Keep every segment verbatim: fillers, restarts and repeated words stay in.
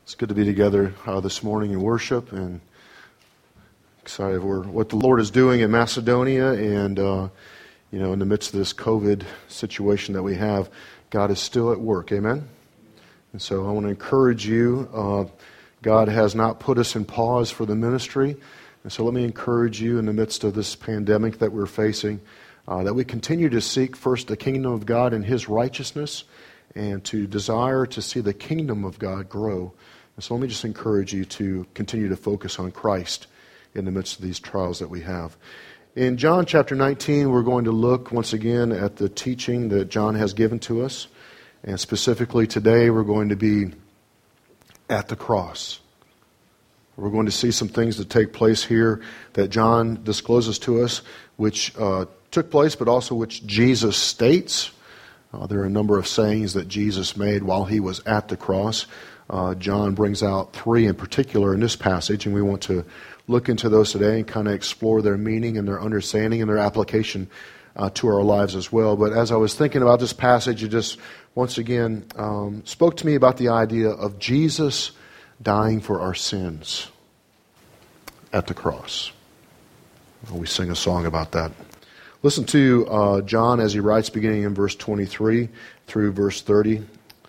It's good to be together uh, this morning in worship, and excited for what the Lord is doing in Macedonia, and uh, you know, in the midst of this COVID situation that we have, God is still at work. Amen. And so I want to encourage you. Uh, God has not put us in pause for the ministry, and so let me encourage you in the midst of this pandemic that we're facing, uh, that we continue to seek first the kingdom of God and His righteousness, and to desire to see the kingdom of God grow. And so let me just encourage you to continue to focus on Christ in the midst of these trials that we have. In John chapter nineteen, we're going to look once again at the teaching that John has given to us. And specifically today, we're going to be at the cross. We're going to see some things that take place here that John discloses to us, which uh, took place, but also which Jesus states. Uh, there are a number of sayings that Jesus made while He was at the cross. Uh, John brings out three in particular in this passage, and we want to look into those today and kind of explore their meaning and their understanding and their application uh, to our lives as well. But as I was thinking about this passage, it just once again um, spoke to me about the idea of Jesus dying for our sins at the cross. We sing a song about that. Listen to uh, John as he writes, beginning in verse twenty-three through verse thirty.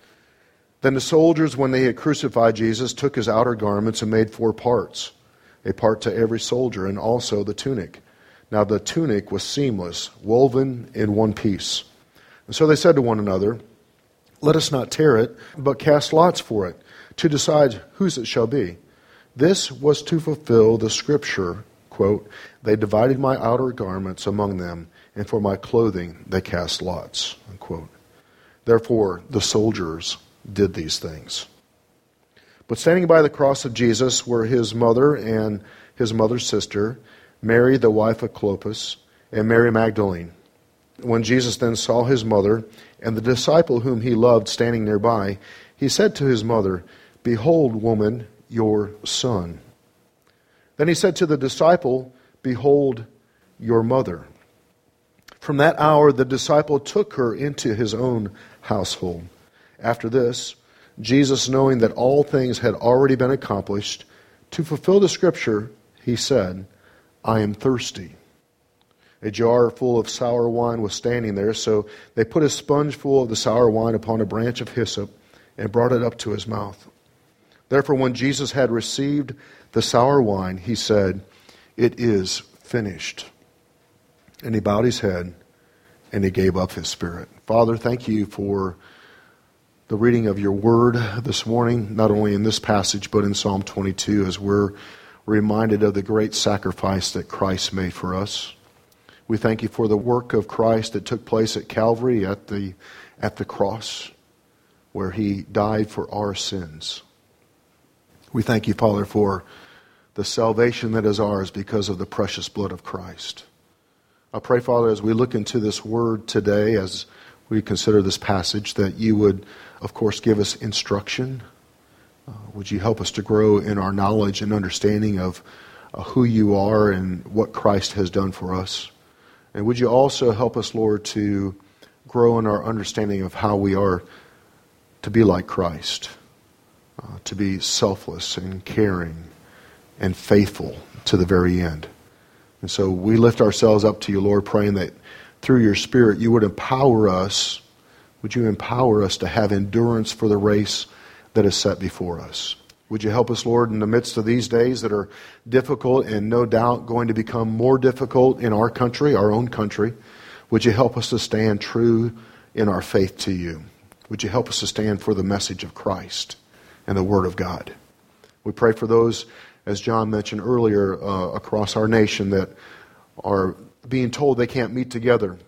Then the soldiers, when they had crucified Jesus, took his outer garments and made four parts, a part to every soldier, and also the tunic. Now the tunic was seamless, woven in one piece. And so they said to one another, "Let us not tear it, but cast lots for it, to decide whose it shall be." This was to fulfill the scripture, quote, "They divided my outer garments among them, and for my clothing they cast lots," unquote. Therefore the soldiers did these things. But standing by the cross of Jesus were his mother and his mother's sister, Mary the wife of Clopas, and Mary Magdalene. When Jesus then saw his mother and the disciple whom he loved standing nearby, he said to his mother, "Behold, woman, your son." Then he said to the disciple, "Behold, your mother." From that hour the disciple took her into his own household. After this, Jesus, knowing that all things had already been accomplished, to fulfill the scripture, he said, "I am thirsty." A jar full of sour wine was standing there, so they put a sponge full of the sour wine upon a branch of hyssop and brought it up to his mouth. Therefore, when Jesus had received the sour wine, he said, "It is finished." And he bowed his head and he gave up his spirit. Father, thank you for the reading of your word this morning, not only in this passage, but in Psalm twenty-two, as we're reminded of the great sacrifice that Christ made for us. We thank you for the work of Christ that took place at Calvary, at the, at the cross, where he died for our sins. We thank you, Father, for the salvation that is ours because of the precious blood of Christ. I pray, Father, as we look into this word today, as we consider this passage, that you would, of course, give us instruction. Uh, would you help us to grow in our knowledge and understanding of uh, who you are and what Christ has done for us? And would you also help us, Lord, to grow in our understanding of how we are to be like Christ, uh, to be selfless and caring and faithful to the very end. And so we lift ourselves up to you, Lord, praying that through your Spirit you would empower us. Would you empower us to have endurance for the race that is set before us? Would you help us, Lord, in the midst of these days that are difficult and no doubt going to become more difficult in our country, our own country? Would you help us to stand true in our faith to you? Would you help us to stand for the message of Christ and the Word of God? We pray for those, as John mentioned earlier, uh, across our nation that are being told they can't meet together.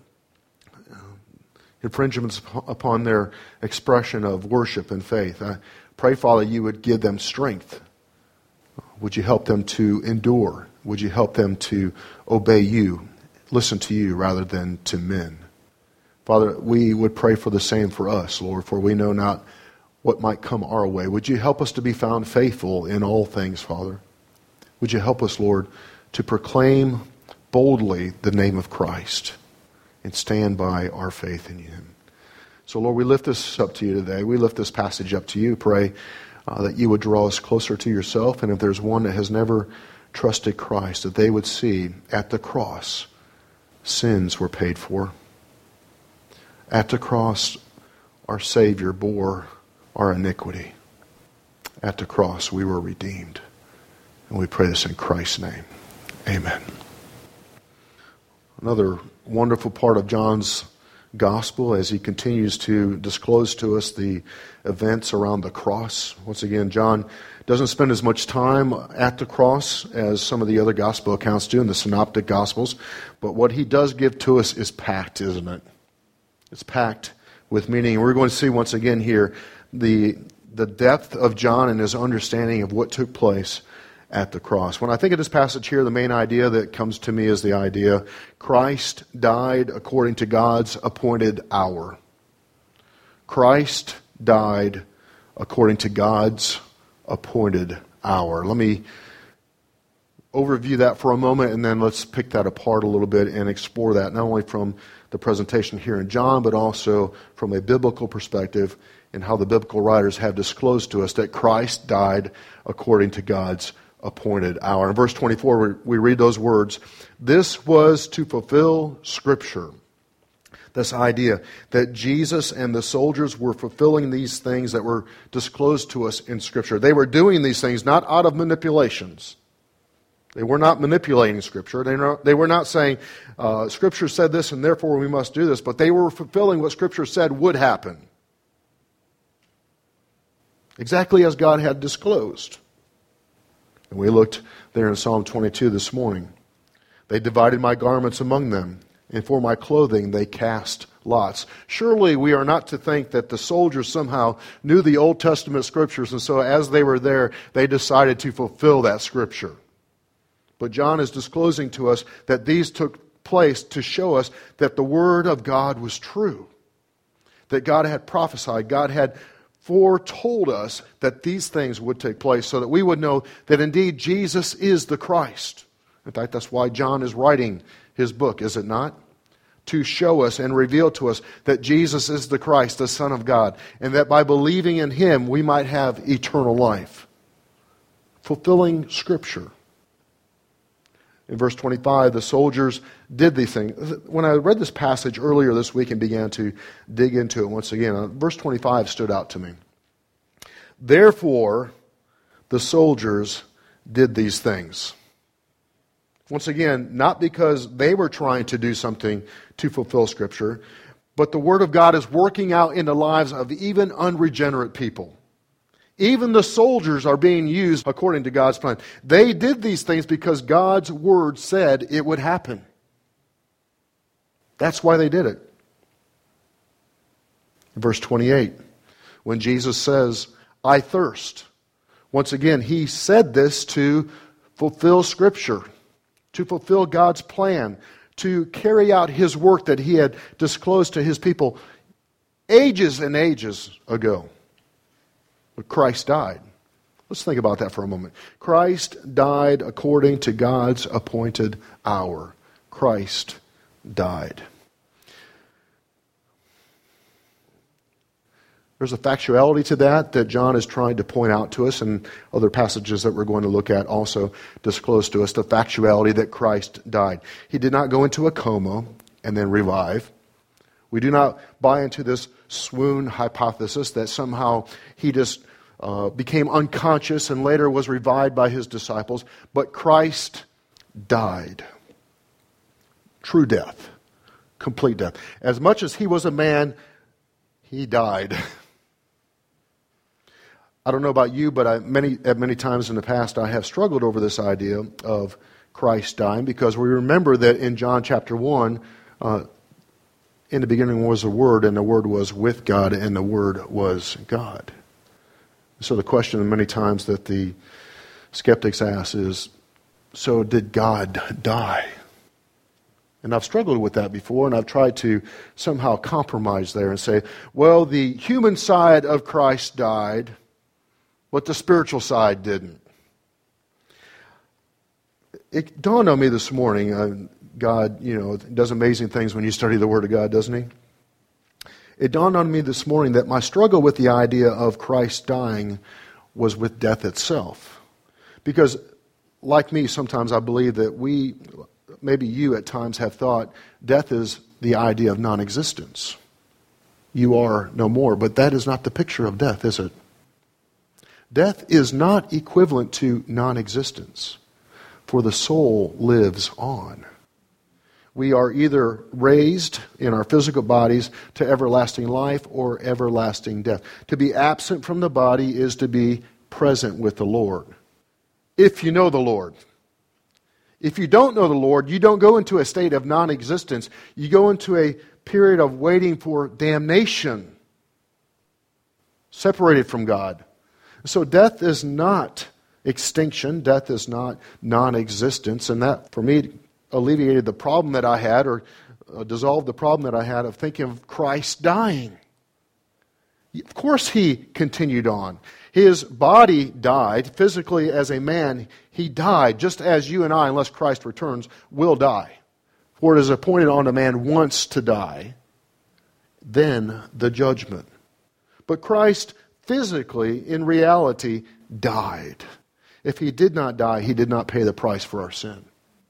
Infringements upon their expression of worship and faith. I pray, Father, you would give them strength. Would you help them to endure? Would you help them to obey you, listen to you rather than to men? Father, we would pray for the same for us, Lord, for we know not what might come our way. Would you help us to be found faithful in all things, Father? Would you help us, Lord, to proclaim boldly the name of Christ and stand by our faith in him? So, Lord, we lift this up to you today. We lift this passage up to you. Pray uh, that you would draw us closer to yourself. And if there's one that has never trusted Christ, that they would see at the cross, sins were paid for. At the cross, our Savior bore our iniquity. At the cross, we were redeemed. And we pray this in Christ's name. Amen. Another wonderful part of John's gospel as he continues to disclose to us the events around the cross. Once again, John doesn't spend as much time at the cross as some of the other gospel accounts do in the synoptic gospels, but what he does give to us is packed, isn't it? It's packed with meaning. We're going to see once again here the, the depth of John and his understanding of what took place at the cross. When I think of this passage here, the main idea that comes to me is the idea Christ died according to God's appointed hour. Christ died according to God's appointed hour. Let me overview that for a moment, and then let's pick that apart a little bit and explore that, not only from the presentation here in John, but also from a biblical perspective and how the biblical writers have disclosed to us that Christ died according to God's appointed hour. In verse twenty-four, we read those words, "This was to fulfill Scripture." This idea that Jesus and the soldiers were fulfilling these things that were disclosed to us in Scripture. They were doing these things not out of manipulations. They were not manipulating Scripture. They, not, they were not saying, uh, Scripture said this and therefore we must do this, but they were fulfilling what Scripture said would happen. Exactly as God had disclosed. And we looked there in Psalm twenty-two this morning. "They divided my garments among them, and for my clothing they cast lots." Surely we are not to think that the soldiers somehow knew the Old Testament Scriptures, and so as they were there, they decided to fulfill that Scripture. But John is disclosing to us that these took place to show us that the Word of God was true. That God had prophesied, God had foretold us that these things would take place so that we would know that indeed Jesus is the Christ. In fact, that's why John is writing his book, is it not? To show us and reveal to us that Jesus is the Christ, the Son of God, and that by believing in Him we might have eternal life. Fulfilling Scripture. In verse twenty-five, the soldiers did these things. When I read this passage earlier this week and began to dig into it once again, verse twenty-five stood out to me. "Therefore, the soldiers did these things." Once again, not because they were trying to do something to fulfill Scripture, but the Word of God is working out in the lives of even unregenerate people. Even the soldiers are being used according to God's plan. They did these things because God's Word said it would happen. That's why they did it. In verse twenty-eight, when Jesus says, "I thirst," once again, He said this to fulfill Scripture, to fulfill God's plan, to carry out His work that He had disclosed to His people ages and ages ago. But Christ died. Let's think about that for a moment. Christ died according to God's appointed hour. Christ died. There's a factuality to that that John is trying to point out to us, and other passages that we're going to look at also disclose to us the factuality that Christ died. He did not go into a coma and then revive. We do not buy into this swoon hypothesis that somehow he just uh, became unconscious and later was revived by his disciples. But Christ died. True death. Complete death. As much as he was a man, he died. I don't know about you, but I, many at many times in the past I have struggled over this idea of Christ dying, because we remember that in John chapter one, uh, in the beginning was the Word, and the Word was with God, and the Word was God. So the question many times that the skeptics ask is, so did God die? And I've struggled with that before, and I've tried to somehow compromise there and say, well, the human side of Christ died, but the spiritual side didn't. It dawned on me this morning, uh, God, you know, does amazing things when you study the Word of God, doesn't He? It dawned on me this morning that my struggle with the idea of Christ dying was with death itself. Because, like me, sometimes I believe that we, maybe you at times have thought, death is the idea of non-existence. You are no more. But that is not the picture of death, is it? Death is not equivalent to non-existence, for the soul lives on. We are either raised in our physical bodies to everlasting life or everlasting death. To be absent from the body is to be present with the Lord. If you know the Lord. If you don't know the Lord, you don't go into a state of non-existence. You go into a period of waiting for damnation, separated from God. So death is not extinction. Death is not non-existence. And that, for me, alleviated the problem that I had, or uh, dissolved the problem that I had of thinking of Christ dying. Of course he continued on. His body died. Physically, as a man, he died, just as you and I, unless Christ returns, will die. For it is appointed on a man once to die, then the judgment. But Christ physically, in reality, died. If he did not die, he did not pay the price for our sin.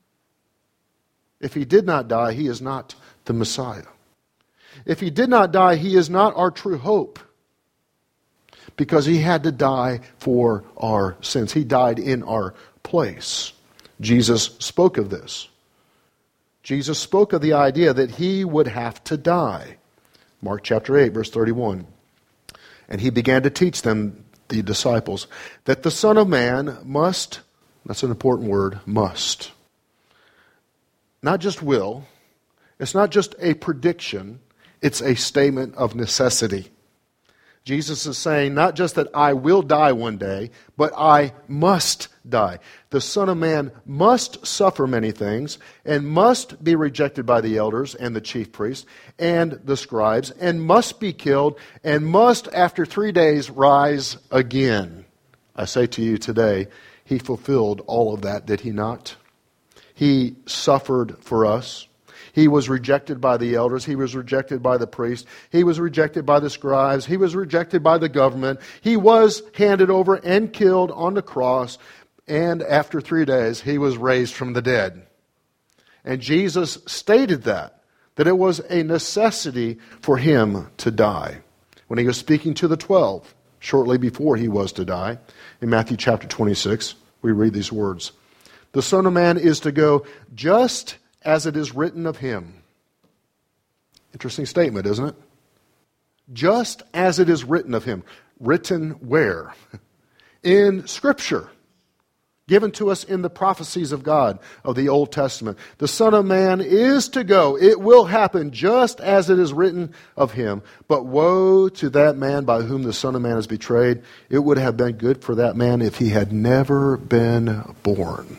If he did not die, he is not the Messiah. If he did not die, he is not our true hope. Because he had to die for our sins. He died in our place. Jesus spoke of this. Jesus spoke of the idea that he would have to die. Mark chapter eight, verse thirty-one. And he began to teach them, the disciples, that the Son of Man must, that's an important word, must. Not just will. It's not just a prediction. It's a statement of necessity. Jesus is saying not just that I will die one day, but I must die. The Son of Man must suffer many things and must be rejected by the elders and the chief priests and the scribes and must be killed and must after three days rise again. I say to you today, he fulfilled all of that, did he not? He suffered for us. He was rejected by the elders. He was rejected by the priests. He was rejected by the scribes. He was rejected by the government. He was handed over and killed on the cross. And after three days, he was raised from the dead. And Jesus stated that, that it was a necessity for him to die. When he was speaking to the twelve, shortly before he was to die, in Matthew chapter twenty-six, we read these words. The Son of Man is to go just as it is written of him. Interesting statement, isn't it? Just as it is written of him. Written where? In Scripture. Given to us in the prophecies of God of the Old Testament. The Son of Man is to go. It will happen just as it is written of him. But woe to that man by whom the Son of Man is betrayed. It would have been good for that man if he had never been born.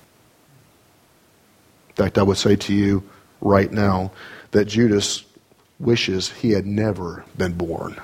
In fact, I would say to you right now that Judas wishes he had never been born.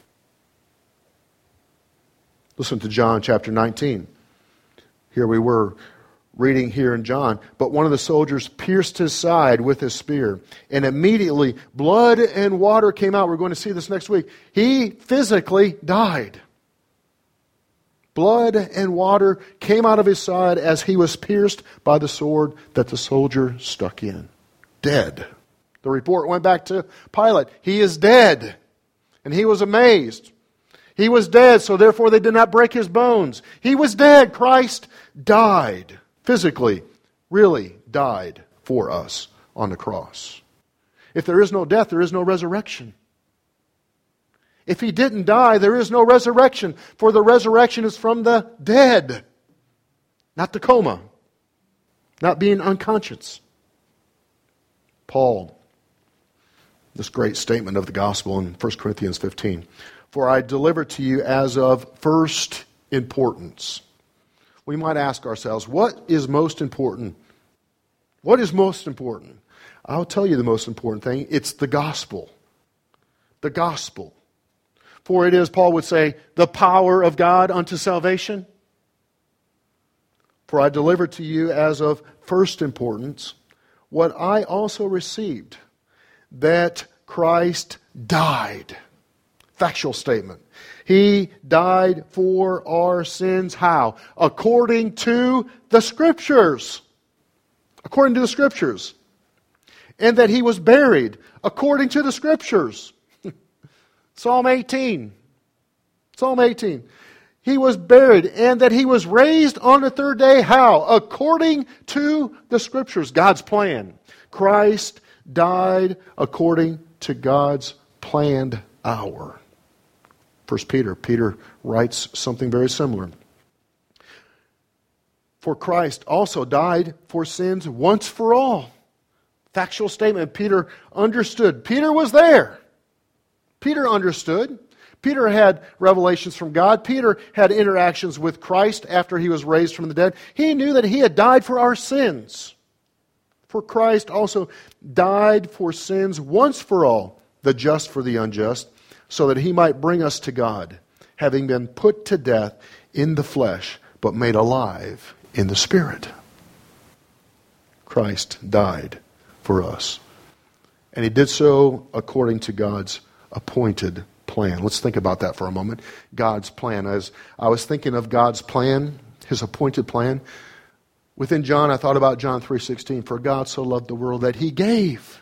Listen to John chapter nineteen. Here we were reading here in John. But one of the soldiers pierced his side with his spear. And immediately blood and water came out. We're going to see this next week. He physically died. Blood and water came out of his side as he was pierced by the sword that the soldier stuck in. Dead. The report went back to Pilate. He is dead. And he was amazed. He was dead, so therefore they did not break his bones. He was dead. Christ died. Physically, really died for us on the cross. If there is no death, there is no resurrection. If he didn't die, there is no resurrection. For the resurrection is from the dead. Not the coma. Not being unconscious. Paul, this great statement of the gospel in First Corinthians fifteen. For I delivered to you as of first importance. We might ask ourselves, what is most important? What is most important? I'll tell you the most important thing. It's the gospel. The gospel. For it is, Paul would say, the power of God unto salvation. For I delivered to you as of first importance what I also received, that Christ died. Factual statement. He died for our sins. How? According to the Scriptures. According to the Scriptures. And that He was buried according to the Scriptures. Psalm eighteen. Psalm eighteen. He was buried, and that He was raised on the third day. How? According to the Scriptures. God's plan. Christ died according to God's planned hour. First Peter. Peter writes something very similar. For Christ also died for sins once for all. Factual statement. Peter understood. Peter was there. Peter understood. Peter had revelations from God. Peter had interactions with Christ after He was raised from the dead. He knew that He had died for our sins. For Christ also died for sins once for all, the just for the unjust, so that He might bring us to God, having been put to death in the flesh, but made alive in the Spirit. Christ died for us. And He did so according to God's appointed plan. Let's think about that for a moment. God's plan. As I was thinking of God's plan, His appointed plan, within John, I thought about John three sixteen. For God so loved the world that He gave.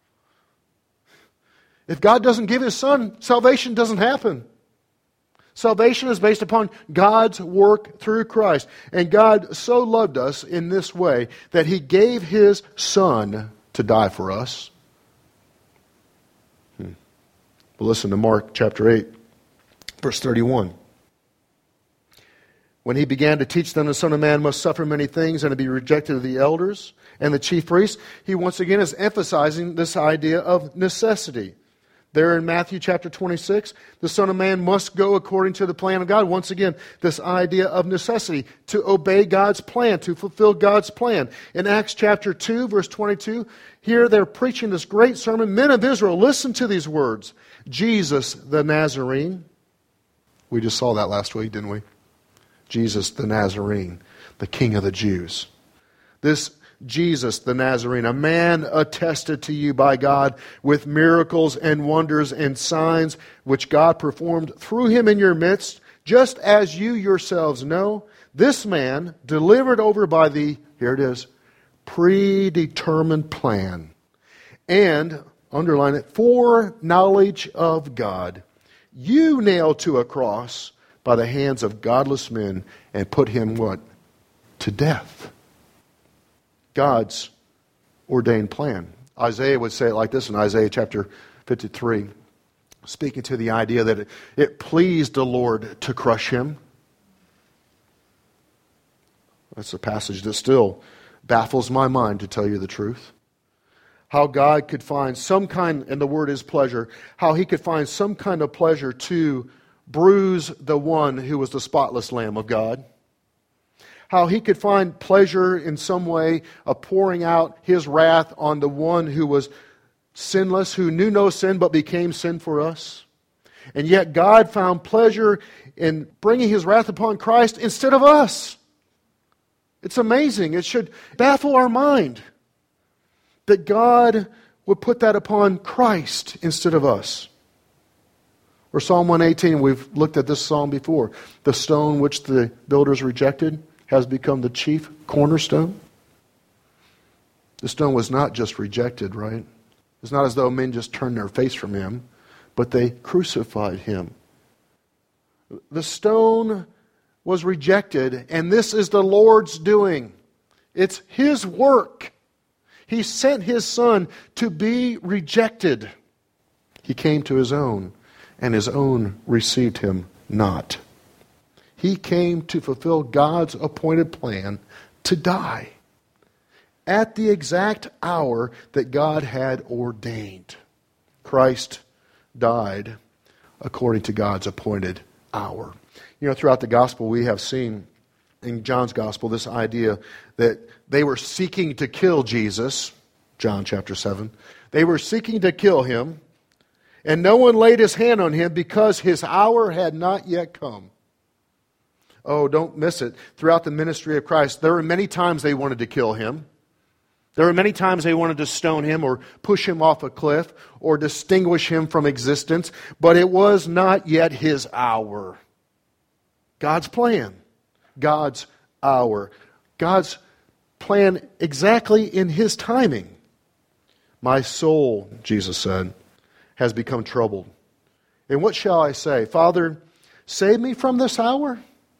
If God doesn't give His Son, salvation doesn't happen. Salvation is based upon God's work through Christ. And God so loved us in this way that He gave His Son to die for us. Hmm. Well, listen to Mark chapter eight, verse thirty-one. When He began to teach them the Son of Man must suffer many things and to be rejected of the elders and the chief priests, He once again is emphasizing this idea of necessity. There in Matthew chapter twenty-six, the Son of Man must go according to the plan of God. Once again, this idea of necessity, to obey God's plan, to fulfill God's plan. In Acts chapter two, verse twenty-two, here they're preaching this great sermon. Men of Israel, listen to these words. Jesus the Nazarene. We just saw that last week, didn't we? Jesus the Nazarene, the King of the Jews. This Jesus the Nazarene, a man attested to you by God with miracles and wonders and signs which God performed through Him in your midst, just as you yourselves know, this man delivered over by the, here it is, predetermined plan and, underline it, foreknowledge of God, you nailed to a cross by the hands of godless men and put Him what? To death. God's ordained plan. Isaiah would say it like this in Isaiah chapter fifty-three, speaking to the idea that it, it pleased the Lord to crush Him. That's a passage that still baffles my mind, to tell you the truth. How God could find some kind, and the word is pleasure, how He could find some kind of pleasure to bruise the one who was the spotless Lamb of God. How He could find pleasure in some way of pouring out His wrath on the one who was sinless, who knew no sin but became sin for us. And yet God found pleasure in bringing His wrath upon Christ instead of us. It's amazing. It should baffle our mind that God would put that upon Christ instead of us. Or Psalm one eighteen, we've looked at this psalm before. The stone which the builders rejected has become the chief cornerstone. The stone was not just rejected, right? It's not as though men just turned their face from Him, but they crucified Him. The stone was rejected, and this is the Lord's doing. It's His work. He sent His Son to be rejected. He came to His own, and His own received Him not. He came to fulfill God's appointed plan to die at the exact hour that God had ordained. Christ died according to God's appointed hour. You know, throughout the gospel we have seen in John's gospel this idea that they were seeking to kill Jesus, John chapter seven. They were seeking to kill Him, and no one laid his hand on Him because His hour had not yet come. Oh, don't miss it. Throughout the ministry of Christ, there were many times they wanted to kill Him. There were many times they wanted to stone him or push him off a cliff or distinguish him from existence, but it was not yet his hour. God's plan, God's hour, God's plan exactly in his timing. My soul, Jesus said, has become troubled. And what shall I say? Father, save me from this hour?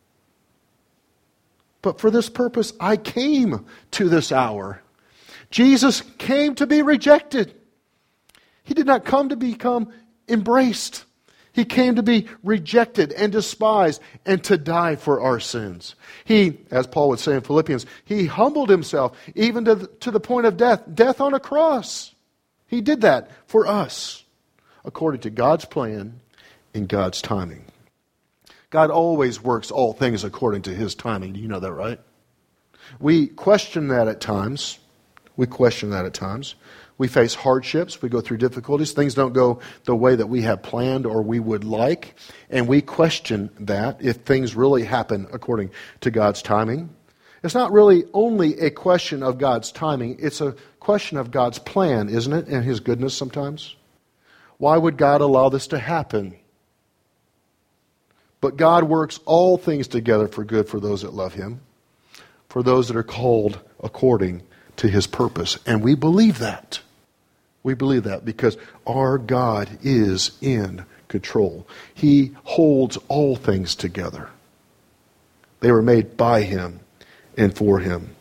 But for this purpose I came to this hour. Jesus came to be rejected. He did not come to become embraced. He came to be rejected and despised and to die for our sins. He, as Paul would say in Philippians, he humbled himself even to the, to the point of death, death on a cross. He did that for us according to God's plan and God's timing. God always works all things according to His timing. Do you know that, right? We question that at times. We question that at times. We face hardships. We go through difficulties. Things don't go the way that we have planned or we would like. And we question that if things really happen according to God's timing. It's not really only a question of God's timing. It's a question of God's plan, isn't it? And His goodness sometimes. Why would God allow this to happen? But God works all things together for good for those that love Him, for those that are called according to His purpose. And we believe that. We believe that because our God is in control. He holds all things together. They were made by Him and for Him.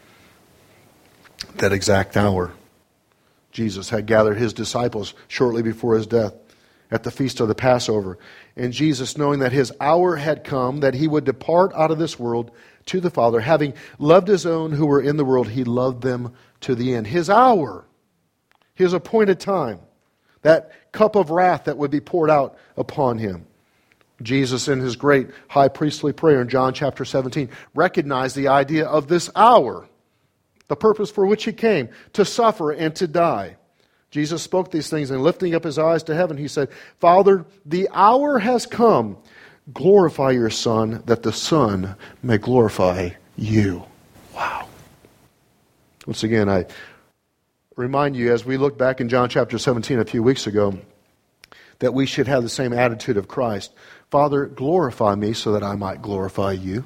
That exact hour, Jesus had gathered His disciples shortly before His death at the feast of the Passover. And Jesus, knowing that His hour had come, that He would depart out of this world to the Father, having loved His own who were in the world, He loved them to the end. His hour, His appointed time, that cup of wrath that would be poured out upon Him. Jesus, in His great high priestly prayer in John chapter seventeen, recognized the idea of this hour, the purpose for which He came, to suffer and to die. Jesus spoke these things, and lifting up His eyes to heaven, He said, Father, the hour has come. Glorify your Son, that the Son may glorify you. Wow. Once again, I remind you, as we look back in John chapter seventeen a few weeks ago, that we should have the same attitude of Christ. Father, glorify me so that I might glorify you.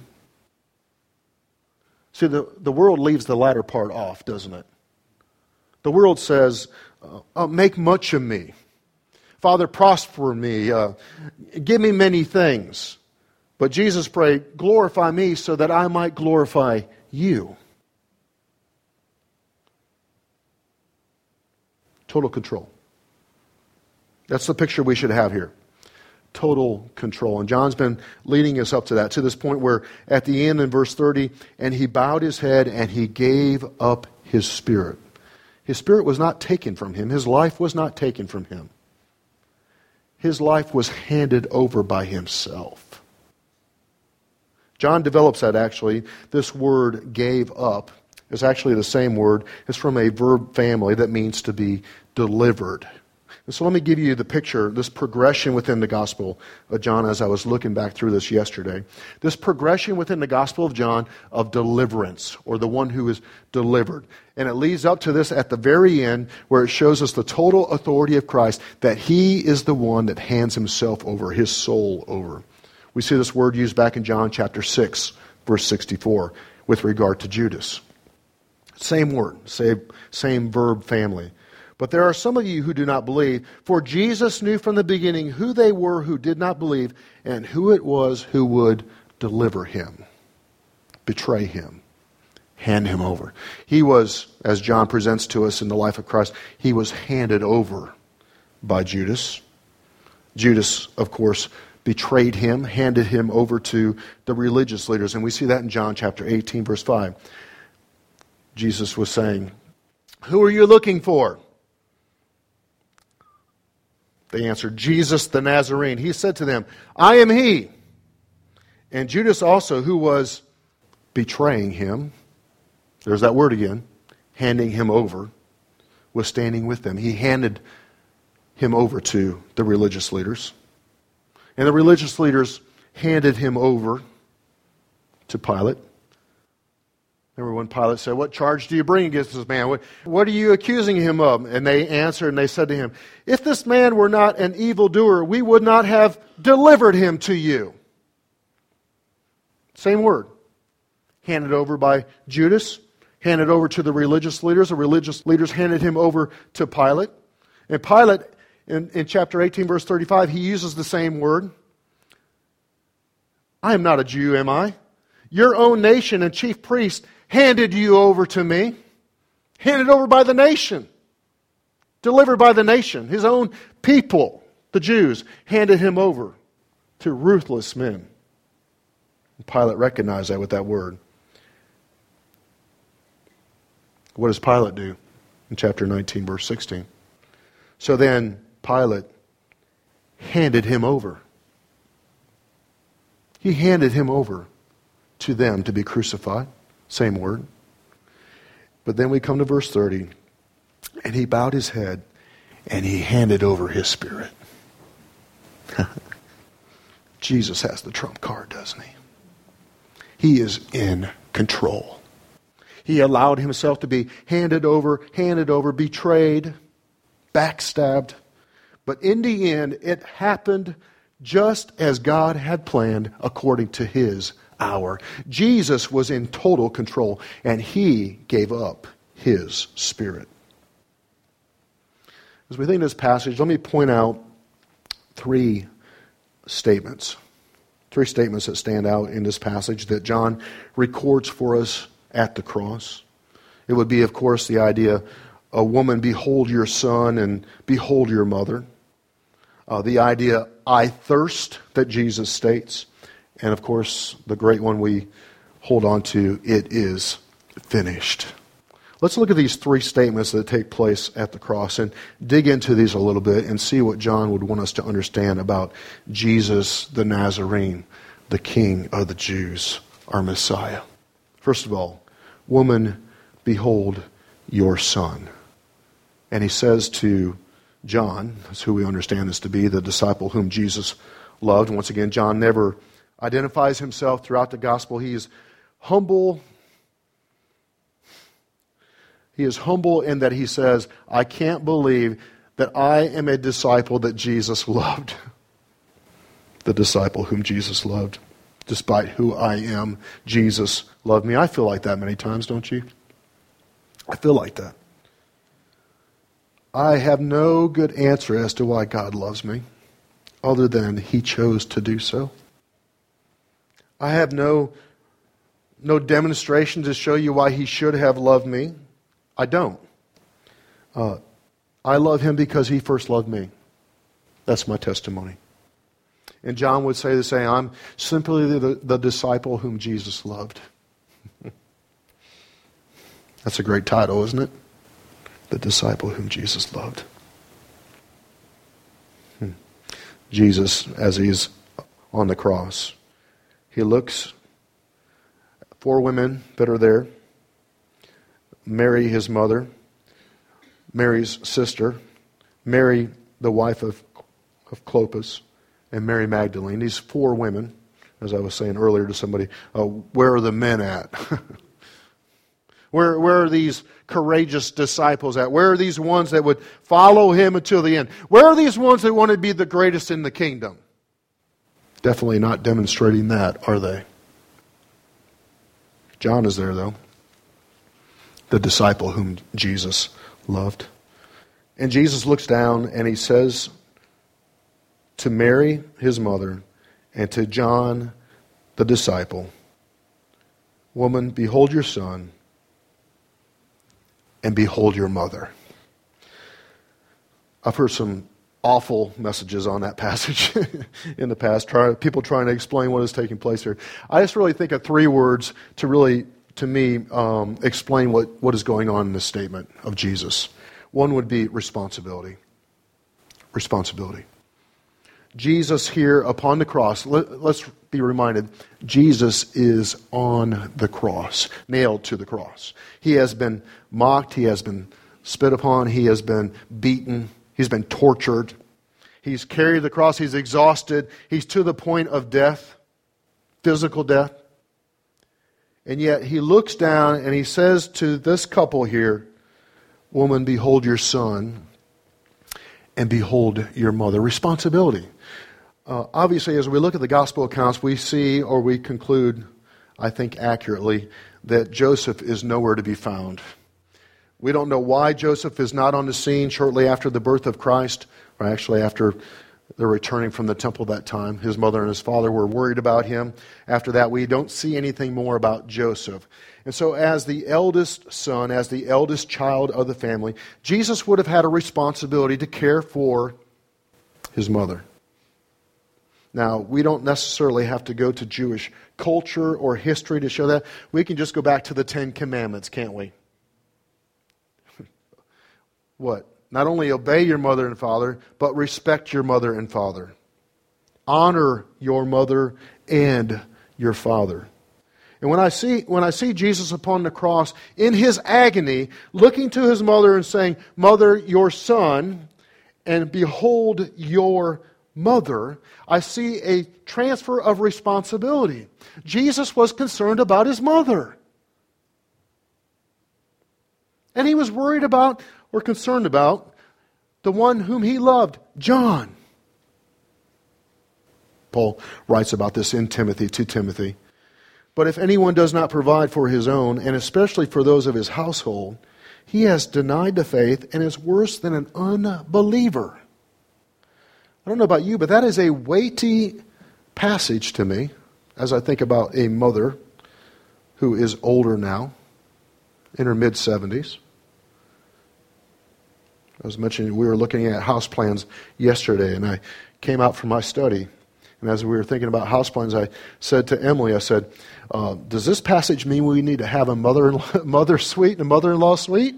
See, the, the world leaves the latter part off, doesn't it? The world says, uh, uh, make much of me. Father, prosper me. Uh, give me many things. But Jesus prayed, glorify me so that I might glorify you. Total control. That's the picture we should have here. Total control. And John's been leading us up to that, to this point where at the end in verse thirty, and He bowed His head and He gave up His spirit. His spirit was not taken from Him. His life was not taken from Him. His life was handed over by Himself. John develops that actually. This word gave up is actually the same word. It's from a verb family that means to be delivered. And so let me give you the picture, this progression within the Gospel of John as I was looking back through this yesterday. This progression within the Gospel of John of deliverance, or the one who is delivered. And it leads up to this at the very end where it shows us the total authority of Christ, that He is the one that hands Himself over, His soul over. We see this word used back in John chapter six, verse sixty-four, with regard to Judas. Same word, same, same verb family. But there are some of you who do not believe, for Jesus knew from the beginning who they were who did not believe, and who it was who would deliver Him, betray Him, hand Him over. He was, as John presents to us in the life of Christ, He was handed over by Judas. Judas, of course, betrayed Him, handed Him over to the religious leaders. And we see that in John chapter eighteen, verse five. Jesus was saying, who are you looking for? They answered, Jesus the Nazarene. He said to them, I am He. And Judas also, who was betraying Him, there's that word again, handing Him over, was standing with them. He handed Him over to the religious leaders. And the religious leaders handed Him over to Pilate. Remember when Pilate said, what charge do you bring against this man? What, what are you accusing him of? And they answered and they said to him, if this man were not an evildoer, we would not have delivered him to you. Same word. Handed over by Judas, handed over to the religious leaders. The religious leaders handed him over to Pilate. And Pilate, in, in chapter eighteen, verse thirty-five, he uses the same word. I am not a Jew, am I? Your own nation and chief priest handed you over to me. Handed over by the nation. Delivered by the nation. His own people, the Jews, handed him over to ruthless men. And Pilate recognized that with that word. What does Pilate do? In chapter nineteen, verse sixteen. So then Pilate handed him over. He handed him over to them to be crucified. Same word. But then we come to verse thirty. And he bowed his head and he handed over his spirit. Jesus has the trump card, doesn't he? He is in control. He allowed himself to be handed over, handed over, betrayed, backstabbed. But in the end, it happened just as God had planned according to his hour. Jesus was in total control, and he gave up his spirit. As we think of this passage, let me point out three statements. Three statements that stand out in this passage that John records for us at the cross. It would be, of course, the idea, a woman, behold your son, and behold your mother. Uh, the idea, I thirst, that Jesus states. And, of course, the great one we hold on to, it is finished. Let's look at these three statements that take place at the cross and dig into these a little bit and see what John would want us to understand about Jesus the Nazarene, the King of the Jews, our Messiah. First of all, woman, behold your son. And he says to John, that's who we understand this to be, the disciple whom Jesus loved. Once again, John never identifies himself throughout the gospel. He is humble. He is humble in that he says, I can't believe that I am a disciple that Jesus loved. The disciple whom Jesus loved. Despite who I am, Jesus loved me. I feel like that many times, don't you? I feel like that. I have no good answer as to why God loves me, other than he chose to do so. I have no, no demonstration to show you why he should have loved me. I don't. Uh, I love him because he first loved me. That's my testimony. And John would say the same, I'm simply the, the disciple whom Jesus loved. That's a great title, isn't it? The disciple whom Jesus loved. Hmm. Jesus, as he's on the cross, he looks at four women that are there. Mary, his mother, Mary's sister, Mary, the wife of, of Clopas, and Mary Magdalene. These four women, as I was saying earlier to somebody, uh, where are the men at? where, where are these courageous disciples at? Where are these ones that would follow him until the end? Where are these ones that want to be the greatest in the kingdom? Definitely not demonstrating that, are they? John is there, though. The disciple whom Jesus loved. And Jesus looks down and he says to Mary, his mother, and to John, the disciple, woman, behold your son, and behold your mother. I've heard some awful messages on that passage in the past, try, people trying to explain what is taking place here. I just really think of three words to really, to me, um, explain what, what is going on in this statement of Jesus. One would be responsibility. Responsibility. Jesus here upon the cross, let, let's be reminded, Jesus is on the cross, nailed to the cross. He has been mocked, he has been spit upon, he has been beaten, he's been tortured. He's carried the cross, he's exhausted, he's to the point of death, physical death. And yet he looks down and he says to this couple here, woman, behold your son, and behold your mother. Responsibility. Uh, obviously, as we look at the gospel accounts, we see, or we conclude, I think accurately, that Joseph is nowhere to be found. We don't know why Joseph is not on the scene shortly after the birth of Christ, or actually after they're returning from the temple that time. His mother and his father were worried about him. After that, we don't see anything more about Joseph. And so as the eldest son, as the eldest child of the family, Jesus would have had a responsibility to care for his mother. Now, we don't necessarily have to go to Jewish culture or history to show that. We can just go back to the Ten Commandments, can't we? What? Not only obey your mother and father, but respect your mother and father. Honor your mother and your father. And when I see when I see Jesus upon the cross, in his agony, looking to his mother and saying, Mother, your son, and behold your mother, I see a transfer of responsibility. Jesus was concerned about his mother. And he was worried about, or concerned about, the one whom he loved, John. Paul writes about this in Timothy, to Timothy. But if anyone does not provide for his own, and especially for those of his household, he has denied the faith and is worse than an unbeliever. I don't know about you, but that is a weighty passage to me as I think about a mother who is older now, in her mid-seventies. I was mentioning we were looking at house plans yesterday, and I came out from my study. And as we were thinking about house plans, I said to Emily, I said, uh, does this passage mean we need to have a mother-in-law, mother suite and a mother-in-law suite?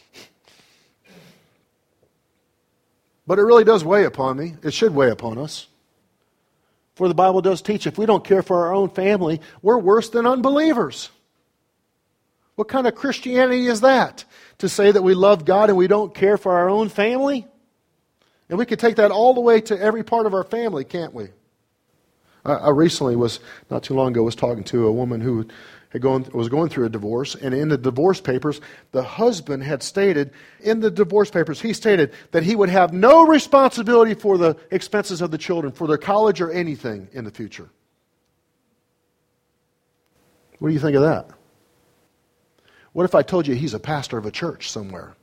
But it really does weigh upon me. It should weigh upon us. For the Bible does teach if we don't care for our own family, we're worse than unbelievers. What kind of Christianity is that? To say that we love God and we don't care for our own family? And we could take that all the way to every part of our family, can't we? I, I recently was, not too long ago, was talking to a woman who had gone, was going through a divorce, and in the divorce papers, the husband had stated, in the divorce papers, he stated that he would have no responsibility for the expenses of the children, for their college or anything in the future. What do you think of that? What if I told you he's a pastor of a church somewhere?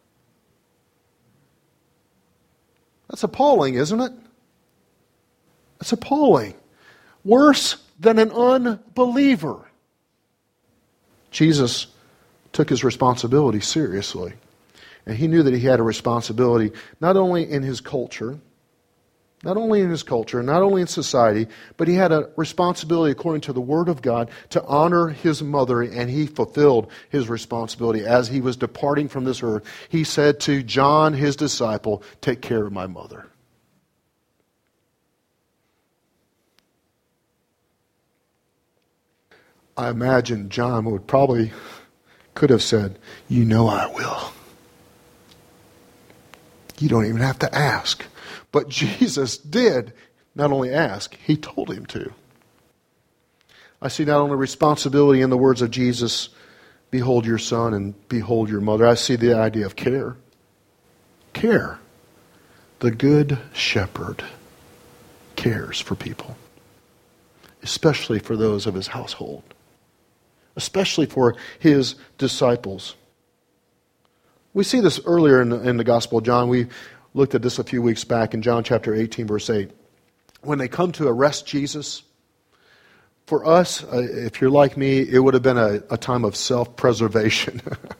That's appalling, isn't it? That's appalling. Worse than an unbeliever. Jesus took his responsibility seriously. And he knew that he had a responsibility not only in his culture, not only in his culture, not only in society, but he had a responsibility according to the Word of God to honor his mother, and he fulfilled his responsibility. As he was departing from this earth, he said to John, his disciple, take care of my mother. I imagine John would probably, could have said, you know I will. You don't even have to ask. But Jesus did not only ask, he told him to. I see not only responsibility in the words of Jesus, behold your son and behold your mother. I see the idea of care. Care. The good shepherd cares for people, especially for those of his household, especially for his disciples. We see this earlier in the, in the Gospel of John. We looked at this a few weeks back in John chapter eighteen, verse eight. When they come to arrest Jesus, for us, uh, if you're like me, it would have been a, a time of self-preservation.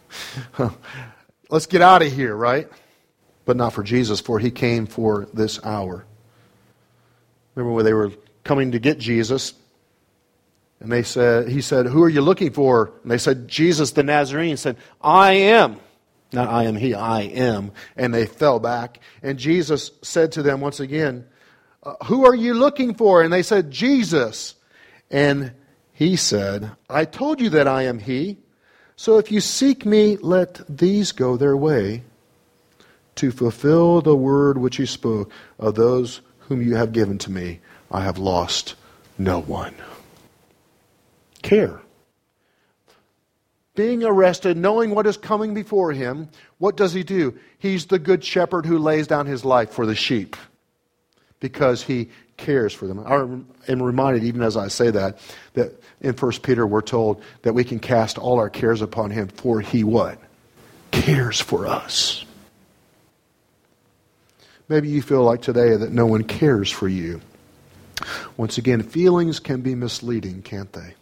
Let's get out of here, right? But not for Jesus, for he came for this hour. Remember when they were coming to get Jesus, and they said, he said, who are you looking for? And they said, Jesus the Nazarene. Said, I am. Not I am he, I am. And they fell back. And Jesus said to them once again, uh, who are you looking for? And they said, Jesus. And he said, I told you that I am he. So if you seek me, let these go their way to fulfill the word which he spoke. Of those whom you have given to me, I have lost no one. Care. being arrested, knowing what is coming before him, what does he do? He's the good shepherd who lays down his life for the sheep because he cares for them. I am reminded, even as I say that, that in First Peter we're told that we can cast all our cares upon him, for he what? Cares for us. Maybe you feel like today that no one cares for you. Once again, feelings can be misleading, can't they?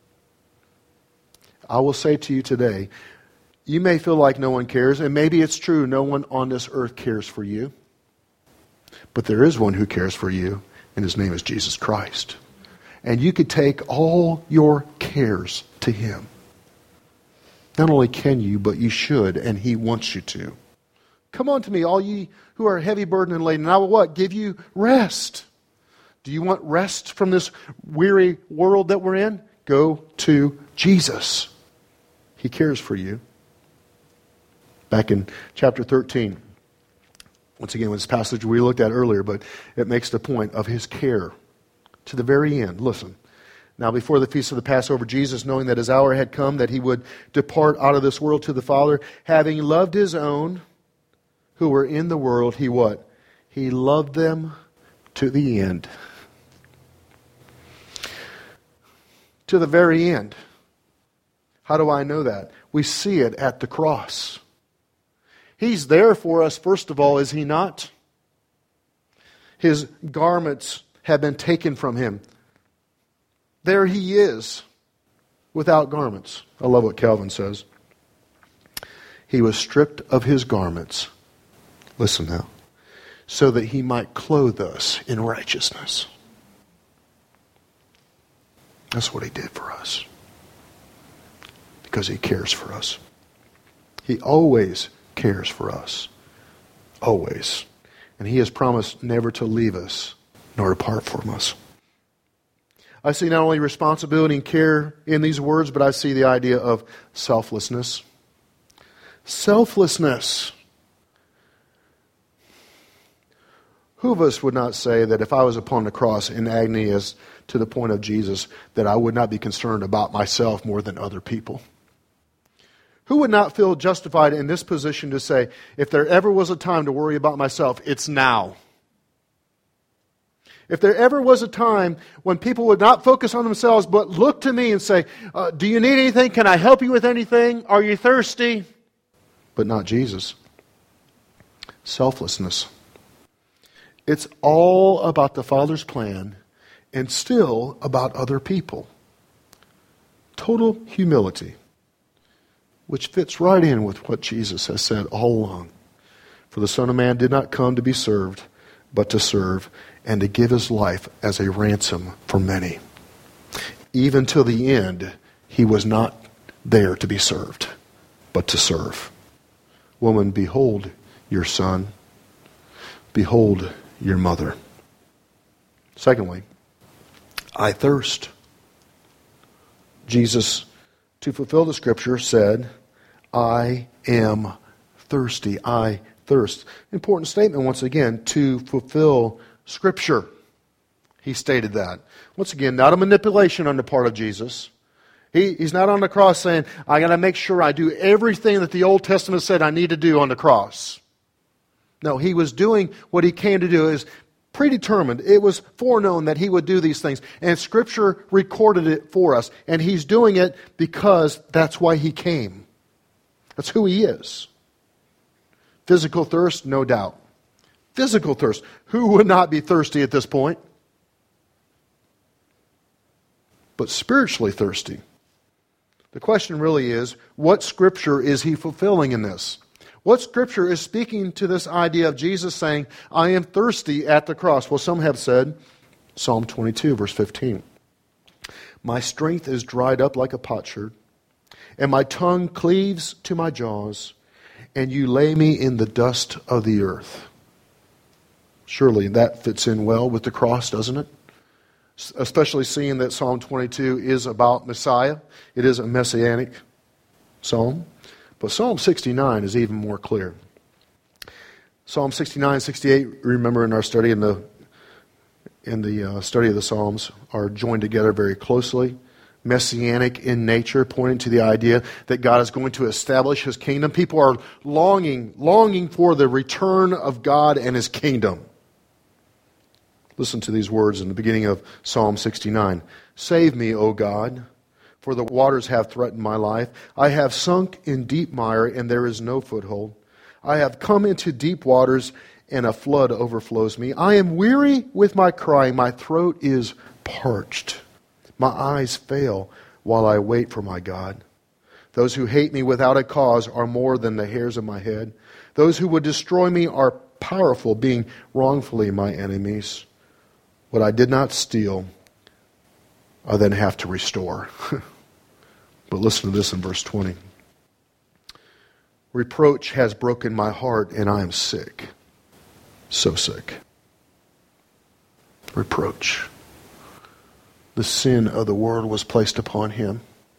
I will say to you today, you may feel like no one cares, and maybe it's true, no one on this earth cares for you. But there is one who cares for you, and his name is Jesus Christ. And you could take all your cares to him. Not only can you, but you should, and he wants you to. Come unto me, all ye who are heavy burdened and laden, and I will what? Give you rest. Do you want rest from this weary world that we're in? Go to Jesus. He cares for you. Back in chapter thirteen, once again, this passage we looked at earlier, but it makes the point of his care to the very end. Listen. Now, before the feast of the Passover, Jesus, knowing that his hour had come, that he would depart out of this world to the Father, having loved his own who were in the world, he what? He loved them to the end. To the very end. How do I know that? We see it at the cross. He's there for us, first of all, is he not? His garments have been taken from him. There he is, without garments. I love what Calvin says. He was stripped of his garments. Listen now. So that he might clothe us in righteousness. That's what he did for us. Because he cares for us. He always cares for us. Always. And he has promised never to leave us nor depart from us. I see not only responsibility and care in these words, but I see the idea of selflessness. Selflessness. Who of us would not say that if I was upon the cross in agony as to the point of Jesus, that I would not be concerned about myself more than other people? Who would not feel justified in this position to say, if there ever was a time to worry about myself, it's now? If there ever was a time when people would not focus on themselves, but look to me and say, uh, do you need anything? Can I help you with anything? Are you thirsty? But not Jesus. Selflessness. It's all about the Father's plan and still about other people. Total humility, which fits right in with what Jesus has said all along. For the Son of Man did not come to be served, but to serve, and to give his life as a ransom for many. Even till the end, he was not there to be served, but to serve. Woman, behold your son. Behold your mother. Secondly, I thirst. Jesus, to fulfill the scripture, said, I am thirsty. I thirst. Important statement once again, to fulfill Scripture. He stated that. Once again, not a manipulation on the part of Jesus. He, he's not on the cross saying, I got to make sure I do everything that the Old Testament said I need to do on the cross. No, he was doing what he came to do. It was predetermined. It was foreknown that he would do these things. And Scripture recorded it for us. And he's doing it because that's why he came. That's who he is. Physical thirst, no doubt. Physical thirst. Who would not be thirsty at this point? But spiritually thirsty. The question really is, what Scripture is he fulfilling in this? What Scripture is speaking to this idea of Jesus saying, I am thirsty at the cross? Well, some have said, Psalm twenty-two, verse fifteen. My strength is dried up like a potsherd, and my tongue cleaves to my jaws, and you lay me in the dust of the earth. Surely that fits in well with the cross, doesn't it? Especially seeing that Psalm twenty-two is about Messiah. It is a messianic psalm. But Psalm sixty-nine is even more clear. Psalm sixty-nine, sixty-eight, remember in our study, in the in the uh, study of the Psalms, are joined together very closely. messianic in nature, pointing to the idea that God is going to establish His kingdom. People are longing, longing for the return of God and His kingdom. Listen to these words in the beginning of Psalm sixty-nine. Save me, O God, for the waters have threatened my life. I have sunk in deep mire, and there is no foothold. I have come into deep waters, and a flood overflows me. I am weary with my crying. My throat is parched. My eyes fail while I wait for my God. Those who hate me without a cause are more than the hairs of my head. Those who would destroy me are powerful, being wrongfully my enemies. What I did not steal, I then have to restore. But listen to this in verse twenty. Reproach has broken my heart, and I am sick. So sick. Reproach. The sin of the world was placed upon Him.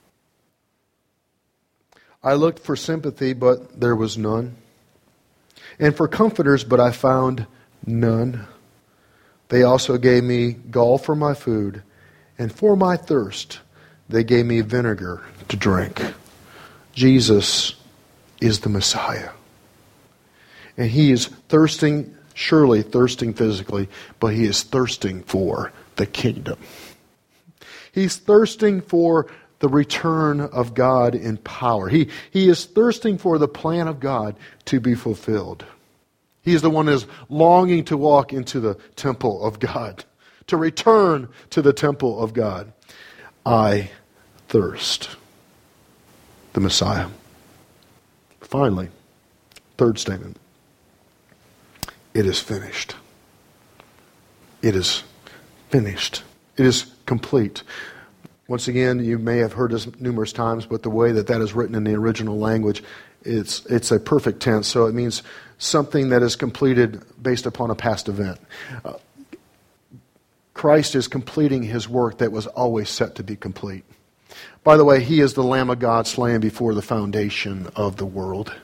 I looked for sympathy, but there was none. And for comforters, but I found none. They also gave me gall for my food, and for my thirst they gave me vinegar to drink. Jesus is the Messiah. And He is thirsting, surely thirsting physically, but He is thirsting for the kingdom. He's thirsting for the return of God in power. He, he is thirsting for the plan of God to be fulfilled. He is the one who is longing to walk into the temple of God, to return to the temple of God. I thirst. The Messiah. Finally, third statement. It is finished. It is finished. It is complete. Once again, you may have heard this numerous times, but the way that that is written in the original language, it's it's a perfect tense, so it means something that is completed based upon a past event. Uh, Christ is completing His work that was always set to be complete. By the way, He is the Lamb of God slain before the foundation of the world.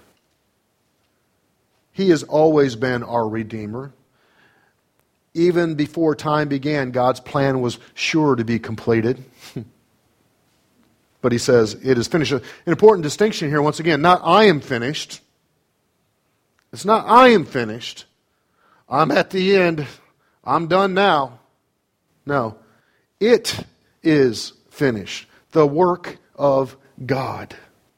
He has always been our Redeemer. Even before time began, God's plan was sure to be completed. But He says, it is finished. An important distinction here, once again, not I am finished. It's not I am finished. I'm at the end. I'm done now. No. It is finished. The work of God.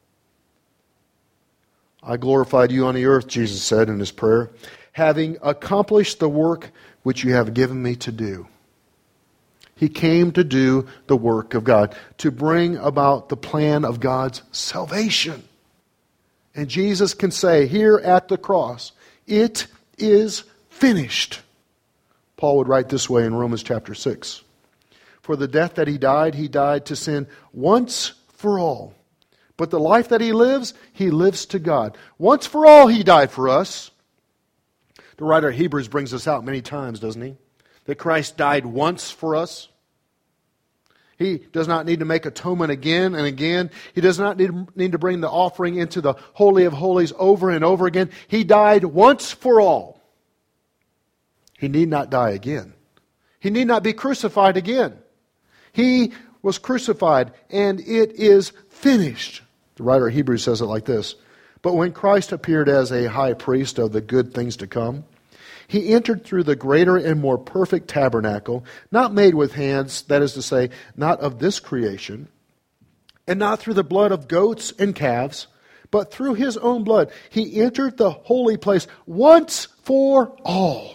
I glorified you on the earth, Jesus said in His prayer, having accomplished the work which you have given me to do. He came to do the work of God, to bring about the plan of God's salvation. And Jesus can say here at the cross, it is finished. Paul would write this way in Romans chapter six. For the death that He died, He died to sin once for all. But the life that He lives, He lives to God. Once for all He died for us. The writer of Hebrews brings this out many times, doesn't he? That Christ died once for us. He does not need to make atonement again and again. He does not need, need to bring the offering into the Holy of Holies over and over again. He died once for all. He need not die again. He need not be crucified again. He was crucified and it is finished. The writer of Hebrews says it like this. But when Christ appeared as a high priest of the good things to come, He entered through the greater and more perfect tabernacle, not made with hands, that is to say, not of this creation, and not through the blood of goats and calves, but through His own blood. He entered the holy place once for all.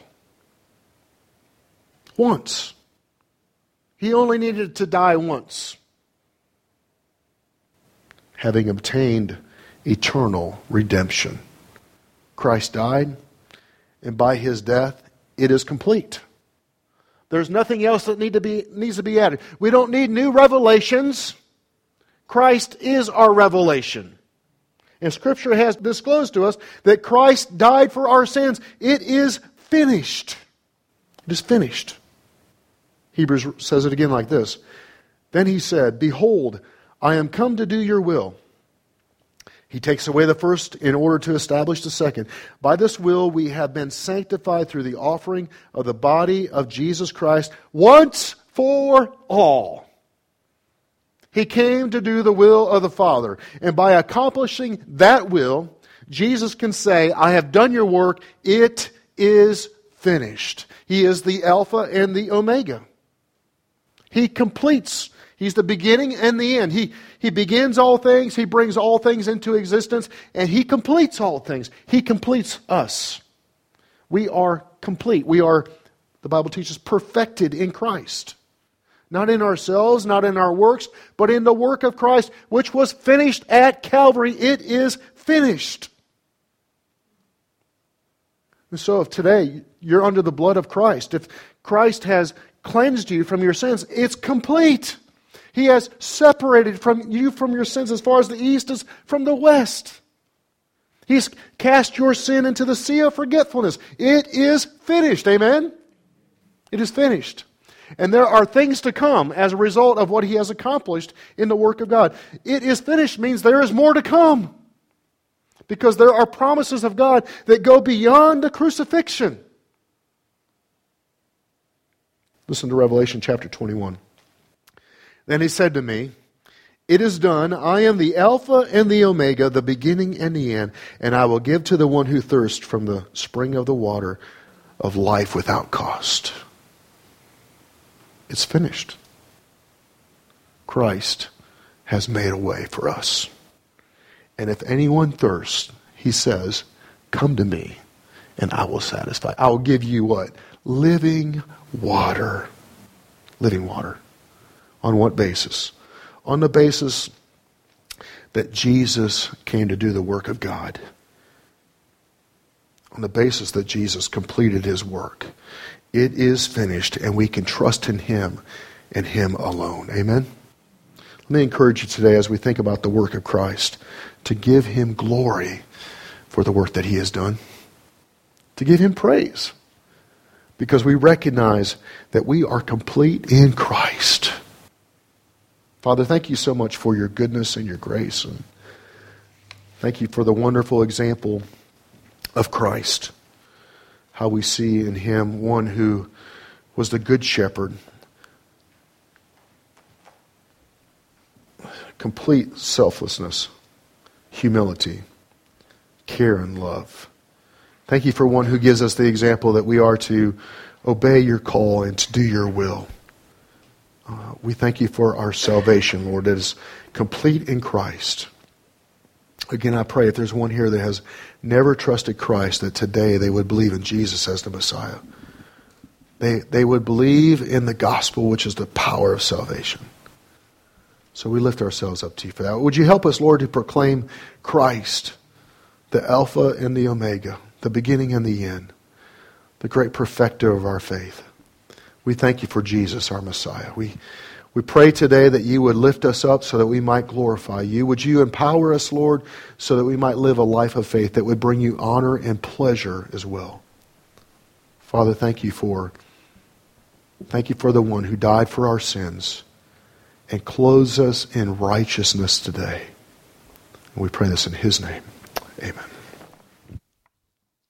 Once. He only needed to die once. Having obtained eternal redemption. Christ died, and by His death, it is complete. There's nothing else that need to be, needs to be added. We don't need new revelations. Christ is our revelation. And Scripture has disclosed to us that Christ died for our sins. It is finished. It is finished. Hebrews says it again like this. Then He said, Behold, I am come to do your will. He takes away the first in order to establish the second. By this will we have been sanctified through the offering of the body of Jesus Christ once for all. He came to do the will of the Father. And by accomplishing that will, Jesus can say, I have done your work. It is finished. He is the Alpha and the Omega. He completes. He's the beginning and the end. He, he begins all things. He brings all things into existence. And He completes all things. He completes us. We are complete. We are, the Bible teaches, perfected in Christ. Not in ourselves, not in our works, but in the work of Christ, which was finished at Calvary. It is finished. And so if today you're under the blood of Christ, if Christ has cleansed you from your sins, it's complete. He has separated from you from your sins as far as the east is from the west. He's cast your sin into the sea of forgetfulness. It is finished. Amen? It is finished. And there are things to come as a result of what He has accomplished in the work of God. It is finished means there is more to come. Because there are promises of God that go beyond the crucifixion. Listen to Revelation chapter twenty-one. Then He said to me, it is done. I am the Alpha and the Omega, the beginning and the end, and I will give to the one who thirsts from the spring of the water of life without cost. It's finished. Christ has made a way for us. And if anyone thirsts, He says, come to me and I will satisfy. I will give you what? Living water. Living water. On what basis? On the basis that Jesus came to do the work of God. On the basis that Jesus completed His work. It is finished, and we can trust in Him and Him alone. Amen? Let me encourage you today as we think about the work of Christ to give Him glory for the work that He has done. To give Him praise. Because we recognize that we are complete in Christ. Father, thank you so much for your goodness and your grace. And thank you for the wonderful example of Christ. How we see in Him one who was the good shepherd. Complete selflessness, humility, care and love. Thank you for one who gives us the example that we are to obey your call and to do your will. Uh, we thank you for our salvation, Lord, that is complete in Christ. Again, I pray if there's one here that has never trusted Christ, that today they would believe in Jesus as the Messiah. They, they would believe in the gospel, which is the power of salvation. So we lift ourselves up to you for that. Would you help us, Lord, to proclaim Christ, the Alpha and the Omega, the beginning and the end, the great perfecter of our faith. We thank you for Jesus, our Messiah. We We pray today that you would lift us up so that we might glorify you. Would you empower us, Lord, so that we might live a life of faith that would bring you honor and pleasure as well. Father, thank you for, thank you for the one who died for our sins and clothes us in righteousness today. And we pray this in His name. Amen.